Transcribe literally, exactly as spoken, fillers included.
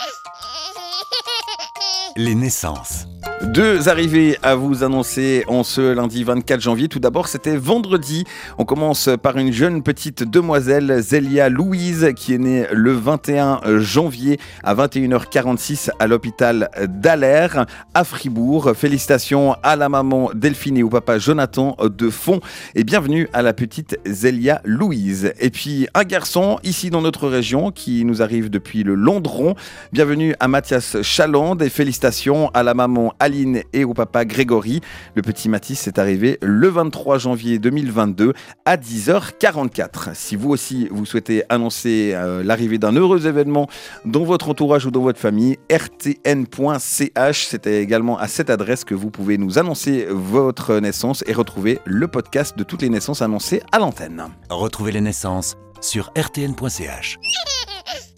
Les naissances. Deux arrivées à vous annoncer en ce lundi vingt-quatre janvier. Tout d'abord, c'était vendredi. On commence par une jeune petite demoiselle, Zélia Louise, qui est née le vingt et un janvier à vingt et une heures quarante-six à l'hôpital d'Aller à Fribourg. Félicitations à la maman Delphine et au papa Jonathan de Font et bienvenue à la petite Zélia Louise. Et puis un garçon ici dans notre région qui nous arrive depuis le Landron. Bienvenue à Mathias Chaland et félicitations à la maman Aline et au papa Grégory. Le petit Mathis est arrivé le vingt-trois janvier deux mille vingt-deux à dix heures quarante-quatre. Si vous aussi vous souhaitez annoncer euh, l'arrivée d'un heureux événement dans votre entourage ou dans votre famille, r t n point c h, c'est également à cette adresse que vous pouvez nous annoncer votre naissance et retrouver le podcast de toutes les naissances annoncées à l'antenne. Retrouvez les naissances sur r t n point c h.